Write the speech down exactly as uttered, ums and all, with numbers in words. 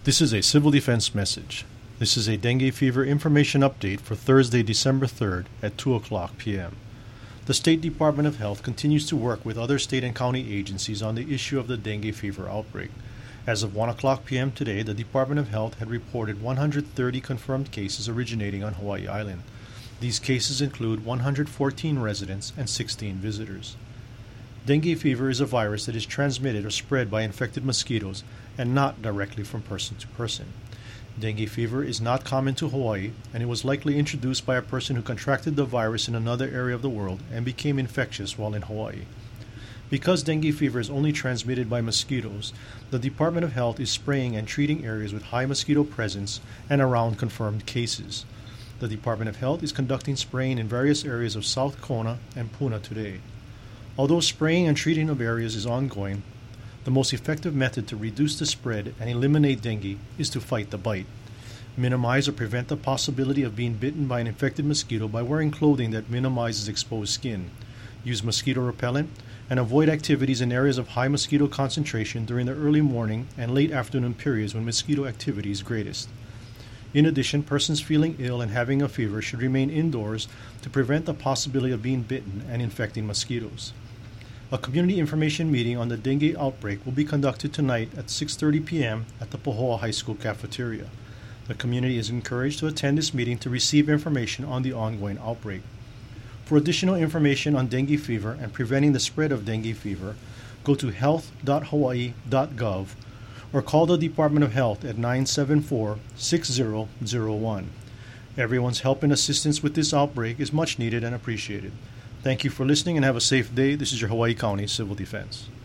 This is a civil defense message. This is a dengue fever information update for Thursday, December third at two o'clock p.m. The State Department of Health continues to work with other state and county agencies on the issue of the dengue fever outbreak. As of one o'clock p.m. today, the Department of Health had reported one hundred thirty confirmed cases originating on Hawaii Island. These cases include one hundred fourteen residents and sixteen visitors. Dengue fever is a virus that is transmitted or spread by infected mosquitoes and not directly from person to person. Dengue fever is not common to Hawaii, and it was likely introduced by a person who contracted the virus in another area of the world and became infectious while in Hawaii. Because dengue fever is only transmitted by mosquitoes, the Department of Health is spraying and treating areas with high mosquito presence and around confirmed cases. The Department of Health is conducting spraying in various areas of South Kona and Puna today. Although spraying and treating of areas is ongoing, the most effective method to reduce the spread and eliminate dengue is to fight the bite. Minimize or prevent the possibility of being bitten by an infected mosquito by wearing clothing that minimizes exposed skin. Use mosquito repellent and avoid activities in areas of high mosquito concentration during the early morning and late afternoon periods when mosquito activity is greatest. In addition, persons feeling ill and having a fever should remain indoors to prevent the possibility of being bitten and infecting mosquitoes. A community information meeting on the dengue outbreak will be conducted tonight at six thirty p.m. at the Pahoa High School cafeteria. The community is encouraged to attend this meeting to receive information on the ongoing outbreak. For additional information on dengue fever and preventing the spread of dengue fever, go to health dot hawaii dot gov or call the Department of Health at nine seven four, six zero zero one. Everyone's help and assistance with this outbreak is much needed and appreciated. Thank you for listening and have a safe day. This is your Hawaii County Civil Defense.